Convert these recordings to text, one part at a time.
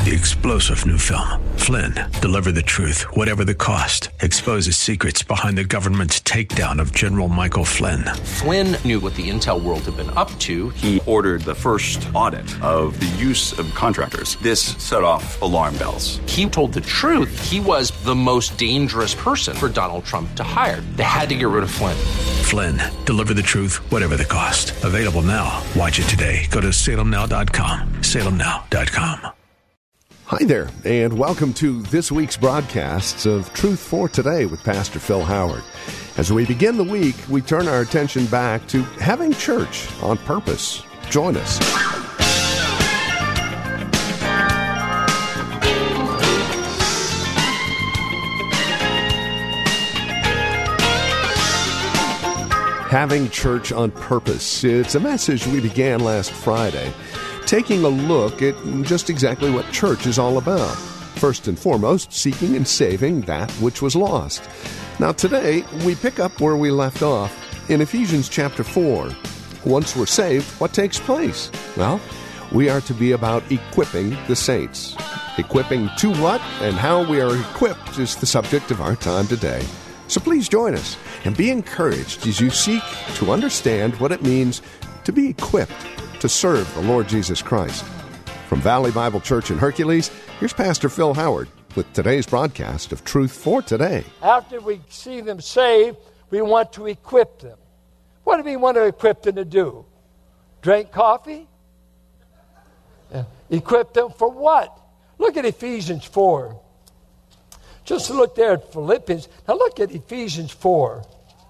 The explosive new film, Flynn, deliver the truth, whatever the cost, exposes secrets behind the government's takedown of General Michael Flynn. Flynn knew what the intel world had been up to. He ordered the first audit of the use of contractors. This set off alarm bells. He told the truth. He was the most dangerous person for Donald Trump to hire. They had to get rid of Flynn. Flynn, deliver the truth, whatever the cost. Available now. Watch it today. Go to salemnow.com. salemnow.com. Hi there, and welcome to this week's broadcasts of Truth for Today with Pastor Phil Howard. As we begin the week, we turn our attention back to having church on purpose. Join us. Having church on purpose. It's a message we began last Friday, taking a look at just exactly what church is all about. First and foremost, seeking and saving that which was lost. Now today, we pick up where we left off in Ephesians chapter 4. Once we're saved, what takes place? Well, we are to be about equipping the saints. Equipping to what and how we are equipped is the subject of our time today. So please join us and be encouraged as you seek to understand what it means to be equipped to serve the Lord Jesus Christ. From Valley Bible Church in Hercules, here's Pastor Phil Howard with today's broadcast of Truth for Today. After we see them saved, we want to equip them. What do we want to equip them to do? Drink coffee? Equip them for what? Look at Ephesians 4. Just look there at Philippians. Now look at Ephesians 4.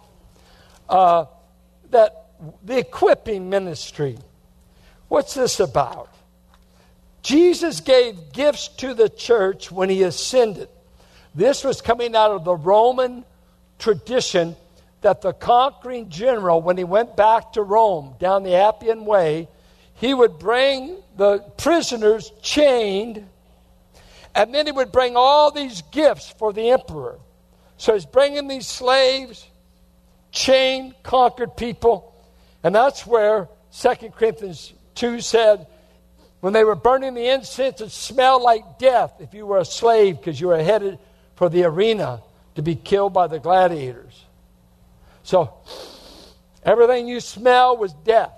That the equipping ministry. What's this about? Jesus gave gifts to the church when he ascended. This was coming out of the Roman tradition that the conquering general, when he went back to Rome down the Appian Way, he would bring the prisoners chained, and then he would bring all these gifts for the emperor. So he's bringing these slaves, chained, conquered people, and that's where 2 Corinthians 2 said, when they were burning the incense, it smelled like death if you were a slave because you were headed for the arena to be killed by the gladiators. So everything you smell was death.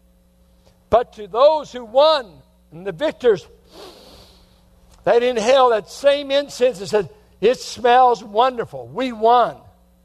But to those who won and the victors, they'd inhale that same incense and said, it smells wonderful. We won.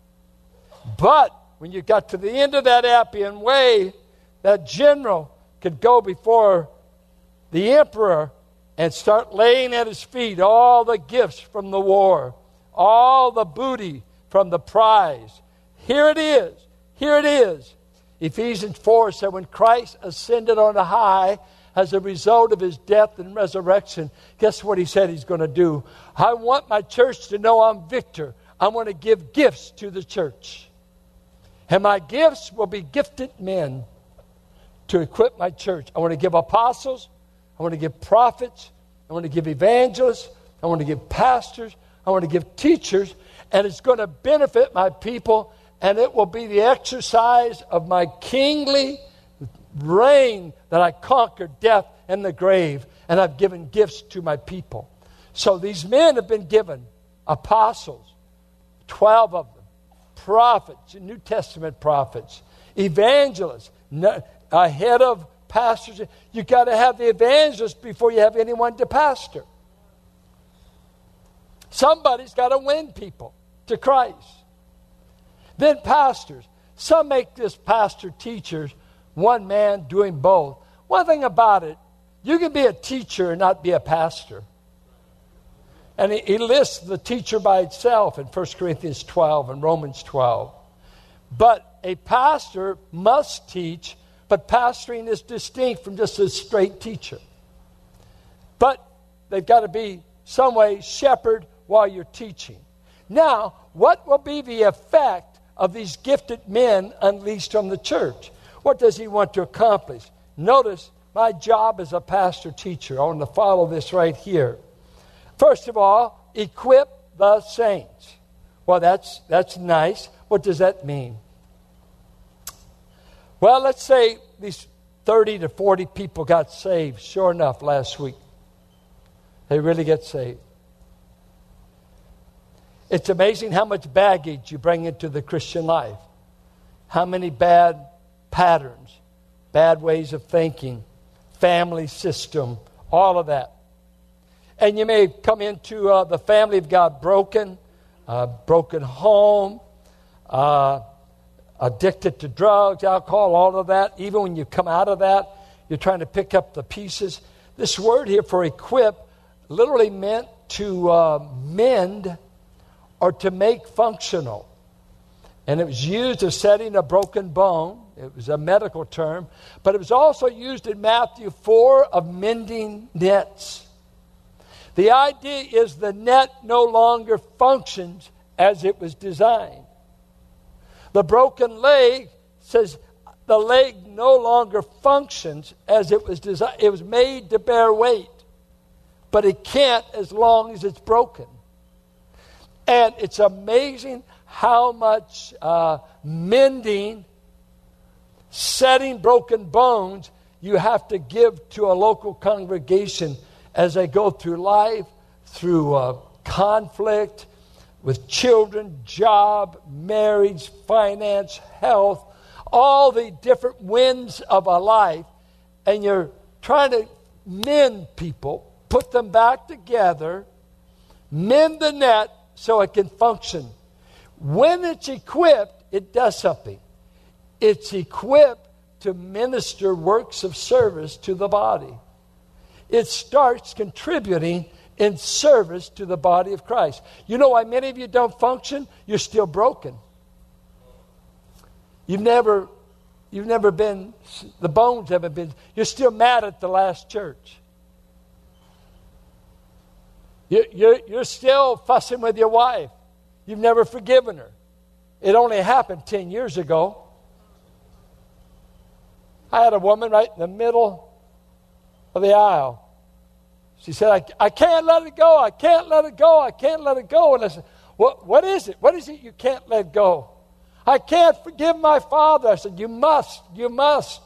But when you got to the end of that Appian Way, that general could go before the emperor and start laying at his feet all the gifts from the war, all the booty from the prize. Here it is. Here it is. Ephesians 4 said when Christ ascended on high as a result of his death and resurrection, guess what he said he's going to do? I want my church to know I'm victor. I want to give gifts to the church. And my gifts will be gifted men to equip my church. I want to give apostles. I want to give prophets. I want to give evangelists. I want to give pastors. I want to give teachers. And it's going to benefit my people. And it will be the exercise of my kingly reign that I conquered death and the grave. And I've given gifts to my people. So these men have been given apostles, 12 of them, prophets, New Testament prophets, evangelists, ahead of pastors. You got to have the evangelist before you have anyone to pastor. Somebody's got to win people to Christ. Then pastors. Some make this pastor teachers, one man doing both. One thing about it, you can be a teacher and not be a pastor. And he lists the teacher by itself in 1 Corinthians 12 and Romans 12. But a pastor must teach, but pastoring is distinct from just a straight teacher. But they've got to be some way shepherd while you're teaching. Now, what will be the effect of these gifted men unleashed on the church? What does he want to accomplish? Notice, my job as a pastor teacher, I want to follow this right here. First of all, equip the saints. Well, that's nice. What does that mean? Well, let's say these 30 to 40 people got saved, sure enough, last week. They really get saved. It's amazing how much baggage you bring into the Christian life. How many bad patterns, bad ways of thinking, family system, all of that. And you may come into the family of God broken home, addicted to drugs, alcohol, all of that. Even when you come out of that, you're trying to pick up the pieces. This word here for equip literally meant to mend or to make functional. And it was used as setting a broken bone. It was a medical term. But it was also used in Matthew 4 of mending nets. The idea is the net no longer functions as it was designed. The broken leg says the leg no longer functions as it was designed. It was made to bear weight, but it can't as long as it's broken. And it's amazing how much mending, setting broken bones you have to give to a local congregation as they go through life, through conflict, with children, job, marriage, finance, health, all the different winds of a life. And you're trying to mend people, put them back together, mend the net so it can function. When it's equipped, it does something. It's equipped to minister works of service to the body. It starts contributing in service to the body of Christ. You know why many of you don't function? You're still broken. You've never been, the bones haven't been, you're still mad at the last church. You're still fussing with your wife. You've never forgiven her. It only happened 10 years ago. I had a woman right in the middle of the aisle. She said, I can't let it go. I can't let it go. I can't let it go. And I said, what is it? What is it you can't let go? I can't forgive my father. I said, you must. You must.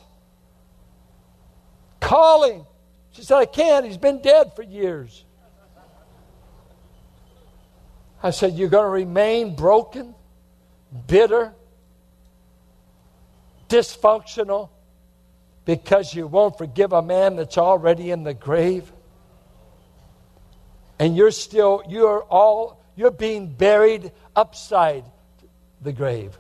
Call him. She said, I can't. He's been dead for years. I said, you're going to remain broken, bitter, dysfunctional because you won't forgive a man that's already in the grave? And you're being buried upside the grave.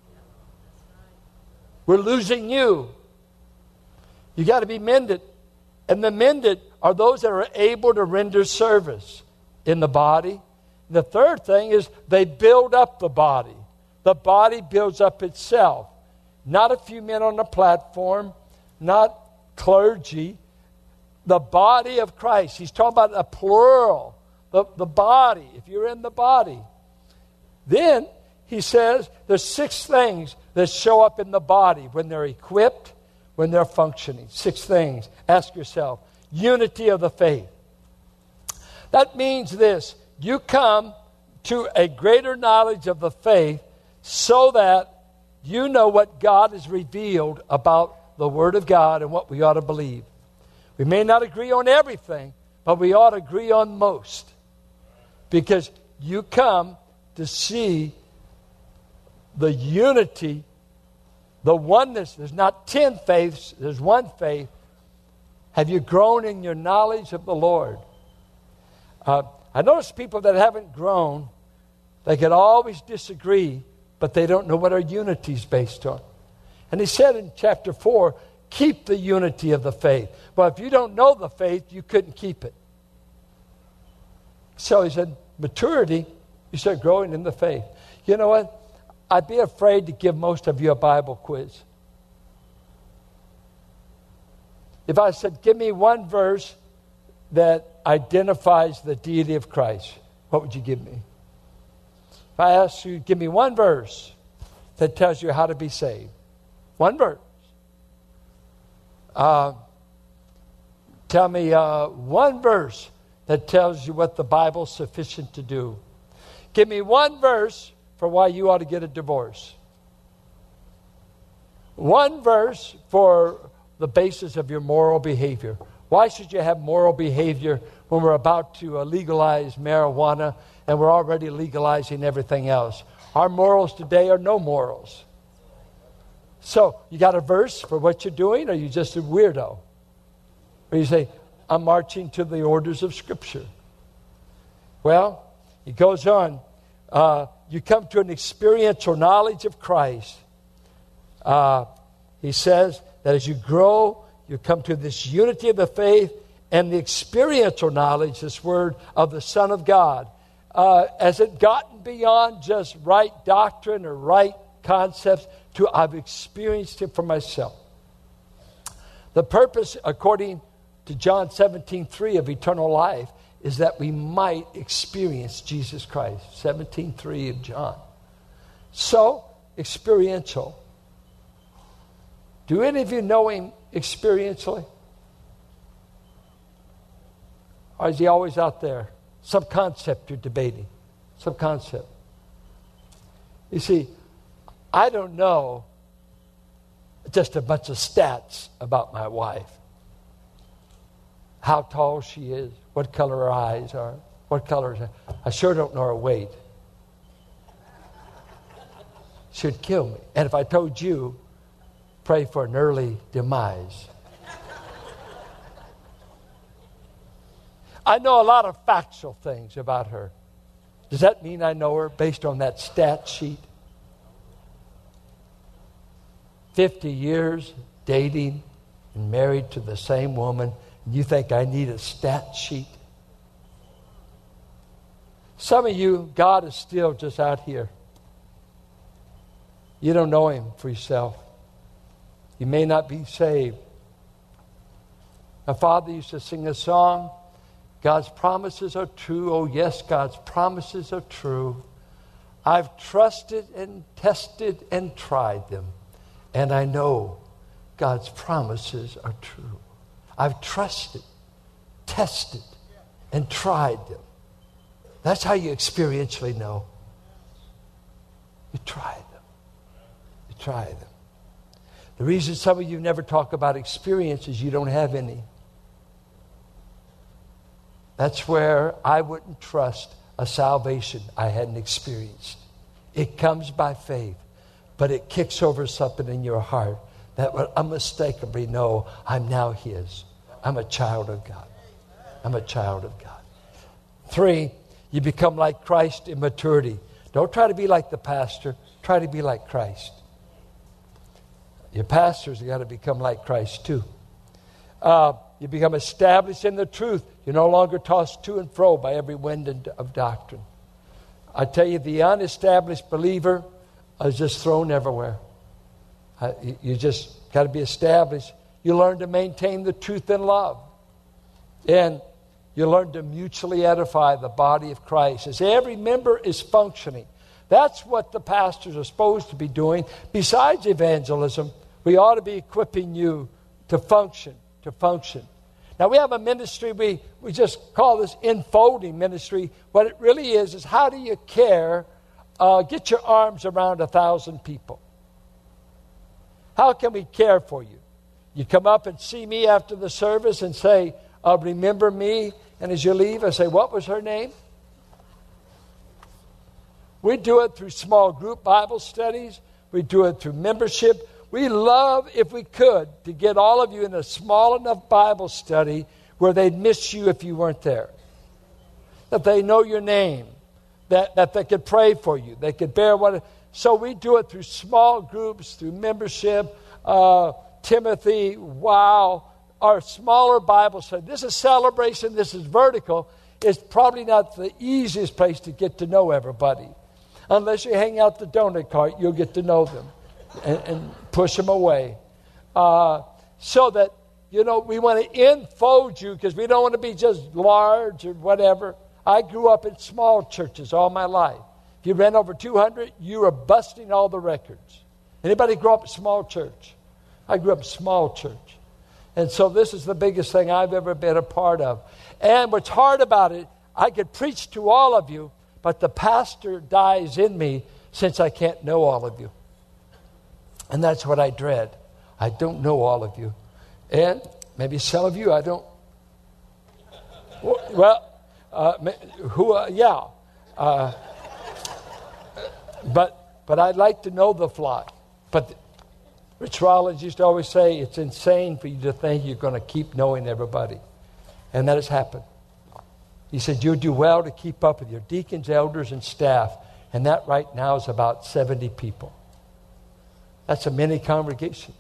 We're losing you. You got to be mended. And the mended are those that are able to render service in the body. The third thing is they build up the body. The body builds up itself. Not a few men on the platform, not clergy. The body of Christ. He's talking about a plural. The body, if you're in the body. Then he says there's 6 things that show up in the body when they're equipped, when they're functioning. 6 things. Ask yourself. Unity of the faith. That means this. You come to a greater knowledge of the faith so that you know what God has revealed about the Word of God and what we ought to believe. We may not agree on everything, but we ought to agree on most. Because you come to see the unity, the oneness. There's not 10 faiths, there's one faith. Have you grown in your knowledge of the Lord? I notice people that haven't grown, they can always disagree, but they don't know what our unity is based on. And he said in chapter 4, keep the unity of the faith. Well, if you don't know the faith, you couldn't keep it. So he said, maturity, you start growing in the faith. You know what? I'd be afraid to give most of you a Bible quiz. If I said, give me one verse that identifies the deity of Christ, what would you give me? If I asked you, give me one verse that tells you how to be saved. One verse. Tell me one verse that tells you what the Bible's sufficient to do. Give me one verse for why you ought to get a divorce. One verse for the basis of your moral behavior. Why should you have moral behavior when we're about to legalize marijuana and we're already legalizing everything else. Our morals today are no morals. So, you got a verse for what you're doing, or are you just a weirdo? Or you say, I'm marching to the orders of Scripture. Well, he goes on. You come to an experiential knowledge of Christ. He says that as you grow, you come to this unity of the faith and the experiential knowledge, this word, of the Son of God. Has it gotten beyond just right doctrine or right concepts to I've experienced Him for myself? The purpose, according to John 17:3 of eternal life, is that we might experience Jesus Christ. 17:3 of John. So, experiential. Do any of you know Him experientially? Or is He always out there? Some concept you're debating. Some concept. You see, I don't know just a bunch of stats about my wife. How tall she is, what color her eyes are, what color is her. I sure don't know her weight. She'd kill me. And if I told you, pray for an early demise. I know a lot of factual things about her. Does that mean I know her based on that stat sheet? 50 years dating and married to the same woman. You think I need a stat sheet? Some of you, God is still just out here. You don't know Him for yourself. You may not be saved. My father used to sing a song, God's promises are true. Oh yes, God's promises are true. I've trusted and tested and tried them. And I know God's promises are true. I've trusted, tested, and tried them. That's how you experientially know. You try them. You try them. The reason some of you never talk about experience is you don't have any. That's where I wouldn't trust a salvation I hadn't experienced. It comes by faith, but it kicks over something in your heart that will unmistakably know I'm now His. I'm a child of God. I'm a child of God. 3, you become like Christ in maturity. Don't try to be like the pastor. Try to be like Christ. Your pastors have got to become like Christ too. You become established in the truth. You're no longer tossed to and fro by every wind of doctrine. I tell you, the unestablished believer is just thrown everywhere. You just got to be established. You learn to maintain the truth in love. And you learn to mutually edify the body of Christ. As every member is functioning. That's what the pastors are supposed to be doing. Besides evangelism, we ought to be equipping you to function. Now we have a ministry, we just call this enfolding ministry. What it really is how do you care, get your arms around 1,000 people? How can we care for you? You come up and see me after the service and say, remember me, and as you leave, I say, what was her name? We do it through small group Bible studies. We do it through membership. We love, if we could, to get all of you in a small enough Bible study where they'd miss you if you weren't there. That they know your name. That they could pray for you. They could bear what. So we do it through small groups, through membership. Timothy, wow. Our smaller Bible study. This is celebration. This is vertical. It's probably not the easiest place to get to know everybody. Unless you hang out the donut cart, you'll get to know them. And push them away. So that, we want to enfold you because we don't want to be just large or whatever. I grew up in small churches all my life. If you ran over 200, you were busting all the records. Anybody grow up in small church? I grew up in small church. And so this is the biggest thing I've ever been a part of. And what's hard about it, I could preach to all of you, but the pastor dies in me since I can't know all of you. And that's what I dread. I don't know all of you. And maybe some of you I don't. Well, Well, yeah. But I'd like to know the flock. But Rich Rollins used to always say, it's insane for you to think you're going to keep knowing everybody. And that has happened. He said, you'll do well to keep up with your deacons, elders, and staff. And that right now is about 70 people. That's a mini congregation.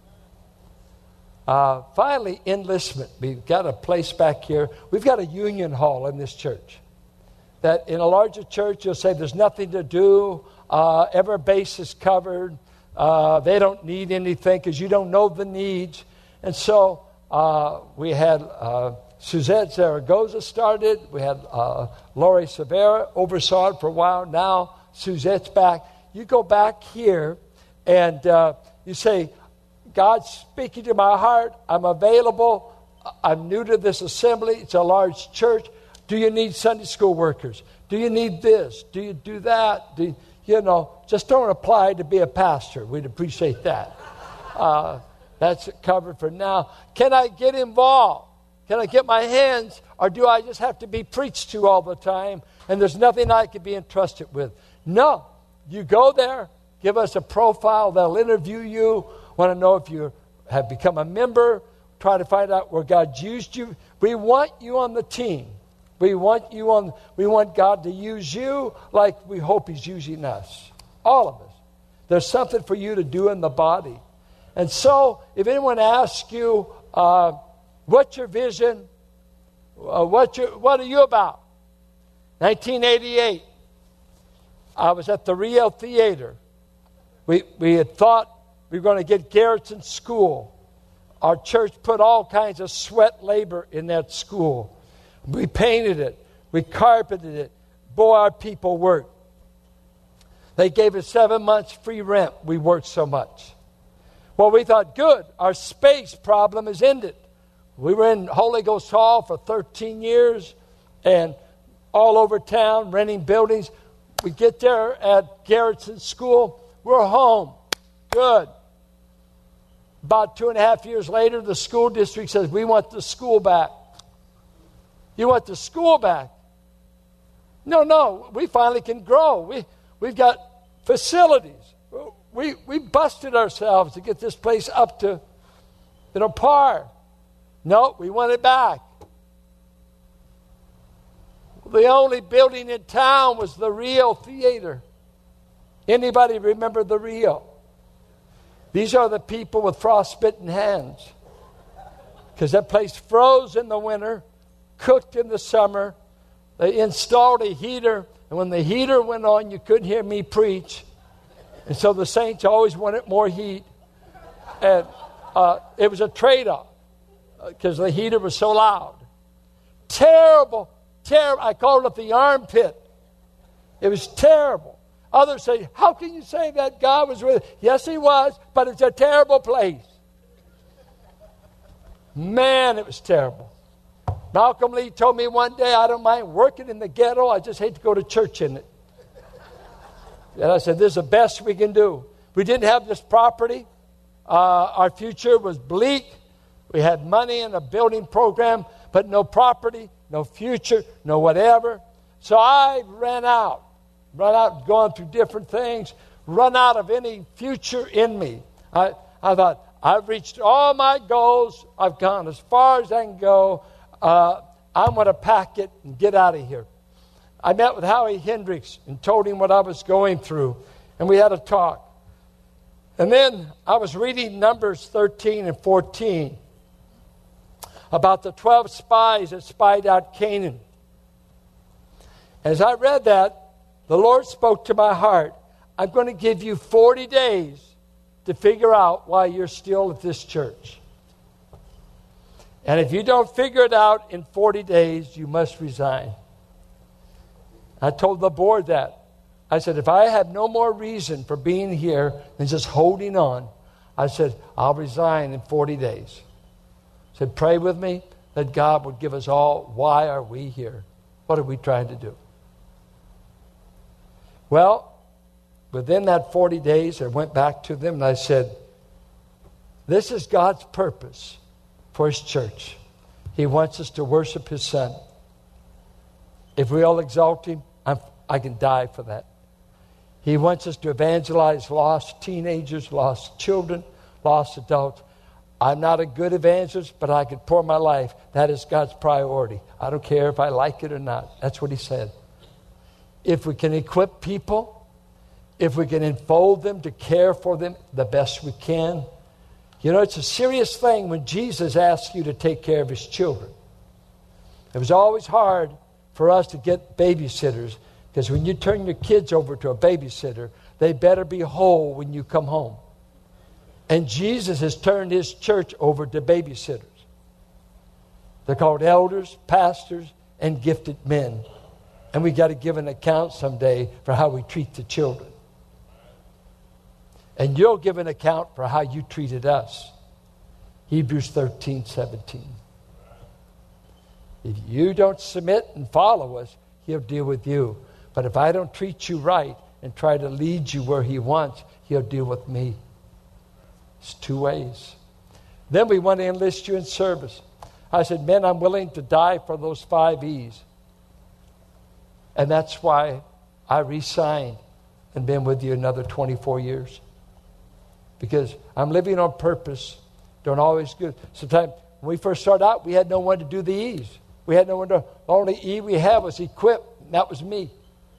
Finally, enlistment. We've got a place back here. We've got a union hall in this church. That in a larger church, you'll say there's nothing to do. Every base is covered. They don't need anything because you don't know the needs. And so we had Suzette Zaragoza started. We had Lori Severa oversaw it for a while. Now Suzette's back. You go back here and you say, God's speaking to my heart. I'm available. I'm new to this assembly. It's a large church. Do you need Sunday school workers? Do you need this? Do you do that? Just don't apply to be a pastor. We'd appreciate that. That's covered for now. Can I get involved? Can I get my hands? Or do I just have to be preached to all the time and there's nothing I can be entrusted with? No. You go there, give us a profile. They'll interview you. Want to know if you have become a member. Try to find out where God's used you. We want you on the team. We want God to use you like we hope He's using us. All of us. There's something for you to do in the body. And so, if anyone asks you, what's your vision? What are you about? 1988, I was at the Rio Theater. We had thought we were going to get Garrettson School. Our church put all kinds of sweat labor in that school. We painted it. We carpeted it. Boy, our people worked. They gave us 7 months free rent. We worked so much. Well, we thought, good, our space problem is ended. We were in Holy Ghost Hall for 13 years and all over town renting buildings. We get there at Garrettson School. We're home. Good. About 2.5 years later, the school district says, we want the school back. You want the school back? No, we finally can grow. We've got facilities. We busted ourselves to get this place up to, par. No, we want it back. The only building in town was the Rio Theater. Anybody remember the Rio? These are the people with frostbitten hands. Because that place froze in the winter, cooked in the summer. They installed a heater, and when the heater went on, you couldn't hear me preach. And so the saints always wanted more heat. And it was a trade-off because the heater was so loud. Terrible. I called it the armpit. It was terrible. Others say, how can you say that God was with us? Yes, He was, but it's a terrible place. Man, it was terrible. Malcolm Lee told me one day, I don't mind working in the ghetto. I just hate to go to church in it. And I said, this is the best we can do. We didn't have this property. Our future was bleak. We had money in a building program, but no property, no future, no whatever. So I ran out, going through different things, run out of any future in me. I thought, I've reached all my goals. I've gone as far as I can go. I'm going to pack it and get out of here. I met with Howie Hendricks and told him what I was going through, and we had a talk. And then I was reading Numbers 13 and 14 about the 12 spies that spied out Canaan. As I read that, the Lord spoke to my heart, I'm going to give you 40 days to figure out why you're still at this church. And if you don't figure it out in 40 days, you must resign. I told the board that. I said, if I have no more reason for being here than just holding on, I said, I'll resign in 40 days. I said, pray with me that God would give us all, why are we here? What are we trying to do? Well, within that 40 days, I went back to them and I said, this is God's purpose for His church. He wants us to worship His Son. If we all exalt him, I can die for that. He wants us to evangelize lost teenagers, lost children, lost adults. I'm not a good evangelist, but I could pour my life. That is God's priority. I don't care if I like it or not. That's what he said. If we can equip people, if we can enfold them to care for them the best we can. You know, it's a serious thing when Jesus asks you to take care of his children. It was always hard for us to get babysitters, because when you turn your kids over to a babysitter, they better be whole when you come home. And Jesus has turned his church over to babysitters. They're called elders, pastors, and gifted men. And we got to give an account someday for how we treat the children. And you'll give an account for how you treated us. Hebrews 13:17. If you don't submit and follow us, he'll deal with you. But if I don't treat you right and try to lead you where he wants, he'll deal with me. It's two ways. Then we want to enlist you in service. I said, men, I'm willing to die for those 5 E's. And that's why I re-signed and been with you another 24 years. Because I'm living on purpose. Don't always do. Sometimes when we first started out, we had no one to do the E's. We had no one to. The only E we had was equip. And that was me.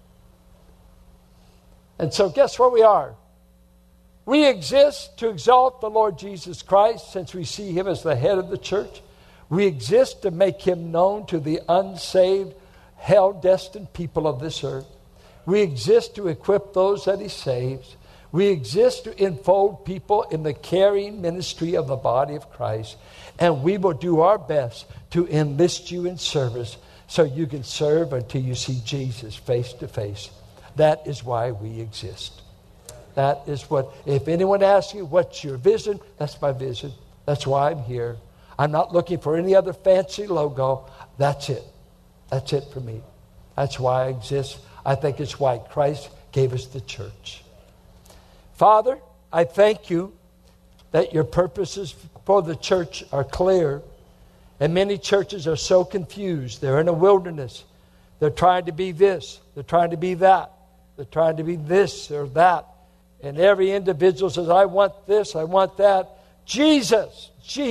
And so guess where we are? We exist to exalt the Lord Jesus Christ, since we see him as the head of the church. We exist to make him known to the unsaved, hell-destined people of this earth. We exist to equip those that he saves. We exist to enfold people in the caring ministry of the body of Christ. And we will do our best to enlist you in service so you can serve until you see Jesus face to face. That is why we exist. That is what, if anyone asks you, what's your vision? That's my vision. That's why I'm here. I'm not looking for any other fancy logo. That's it. That's it for me. That's why I exist. I think it's why Christ gave us the church. Father, I thank you that your purposes for the church are clear. And many churches are so confused. They're in a wilderness. They're trying to be this. They're trying to be that. They're trying to be this or that. And every individual says, I want this, I want that. Jesus,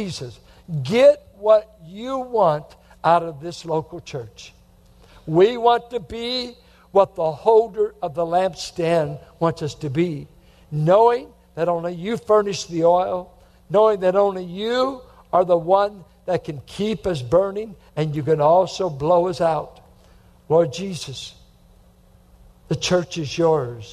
get what you want out of this local church. We want to be what the holder of the lampstand wants us to be. Knowing that only you furnish the oil. Knowing that only you are the one that can keep us burning. And you can also blow us out. Lord Jesus, the church is yours.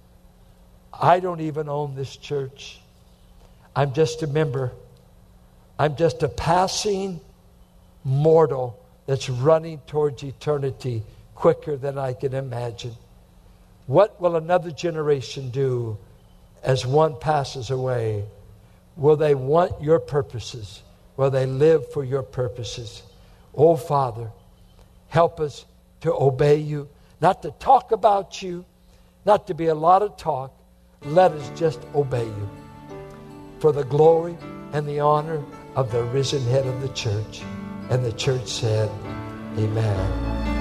I don't even own this church. I'm just a member. I'm just a passing mortal that's running towards eternity quicker than I can imagine. What will another generation do as one passes away? Will they want your purposes? Will they live for your purposes? Oh, Father, help us to obey you, not to talk about you, not to be a lot of talk. Let us just obey you for the glory and the honor of the risen head of the church. And the church said, amen.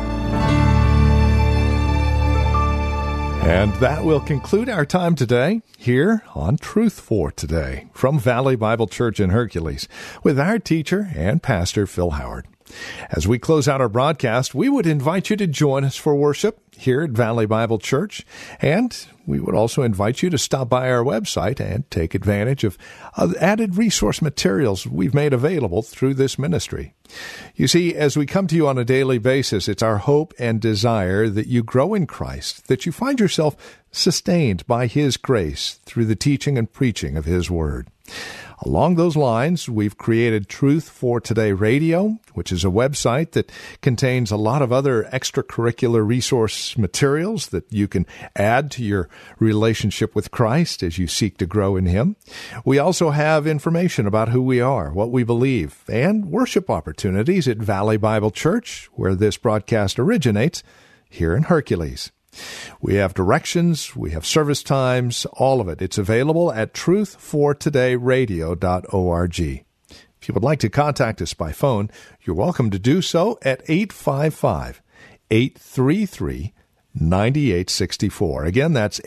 And that will conclude our time today here on Truth for Today from Valley Bible Church in Hercules with our teacher and pastor, Phil Howard. As we close out our broadcast, we would invite you to join us for worship here at Valley Bible Church, and we would also invite you to stop by our website and take advantage of added resource materials we've made available through this ministry. You see, as we come to you on a daily basis, it's our hope and desire that you grow in Christ, that you find yourself sustained by His grace through the teaching and preaching of His Word. Along those lines, we've created Truth for Today Radio, which is a website that contains a lot of other extracurricular resource materials that you can add to your relationship with Christ as you seek to grow in Him. We also have information about who we are, what we believe, and worship opportunities at Valley Bible Church, where this broadcast originates, here in Hercules. We have directions, we have service times, all of it. It's available at truthfortodayradio.org. If you would like to contact us by phone, you're welcome to do so at 855-859-9232. 855-833-9864. Again, that's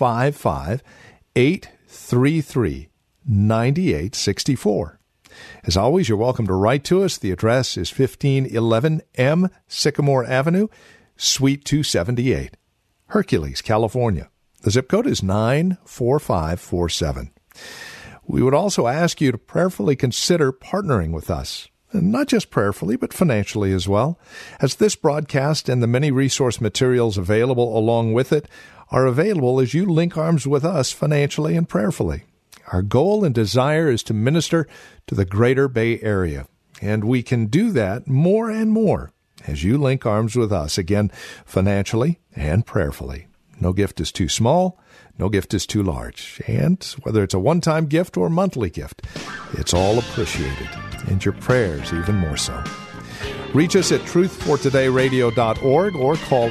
855-833-9864. As always, you're welcome to write to us. The address is 1511 M Sycamore Avenue, Suite 278, Hercules, California. The zip code is 94547. We would also ask you to prayerfully consider partnering with us, and not just prayerfully, but financially as well, as this broadcast and the many resource materials available along with it are available as you link arms with us financially and prayerfully. Our goal and desire is to minister to the greater Bay Area, and we can do that more and more as you link arms with us, again, financially and prayerfully. No gift is too small, no gift is too large, and whether it's a one-time gift or monthly gift, it's all appreciated, and your prayers even more so. Reach us at truthfortodayradio.org or call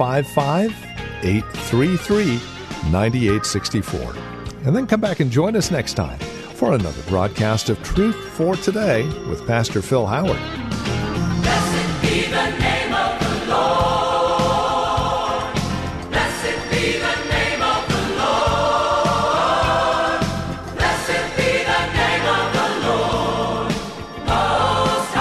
855-833-9864. And then come back and join us next time for another broadcast of Truth for Today with Pastor Phil Howard. Blessed be the name of the Lord. Blessed be the name of the Lord. Blessed be the name of the Lord Most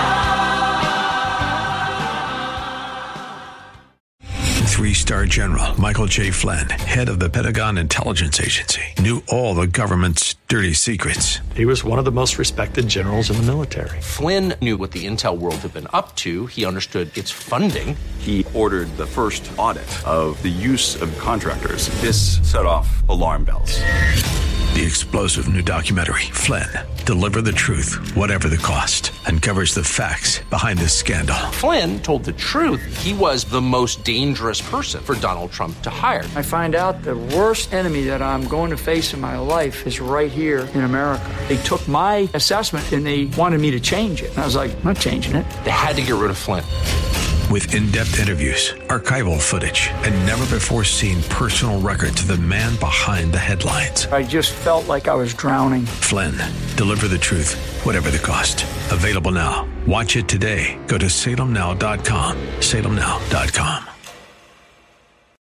High. 3-star General Michael J. Flynn, head of the Pentagon Intelligence Agency, knew all the government's dirty secrets. He was one of the most respected generals in the military. Flynn knew what the intel world had been up to. He understood its funding. He ordered the first audit of the use of contractors. This set off alarm bells. The explosive new documentary, Flynn, Deliver the Truth, Whatever the Cost, uncovers the facts behind this scandal. Flynn told the truth. He was the most dangerous person for Donald Trump to hire. I find out the worst enemy that I'm going to face in my life is right here in America. They took my assessment and they wanted me to change it. And I was like, I'm not changing it. They had to get rid of Flynn. With in-depth interviews, archival footage, and never-before-seen personal records of the man behind the headlines. I just felt like I was drowning. Flynn, Deliver the Truth, Whatever the Cost. Available now. Watch it today. Go to salemnow.com. salemnow.com.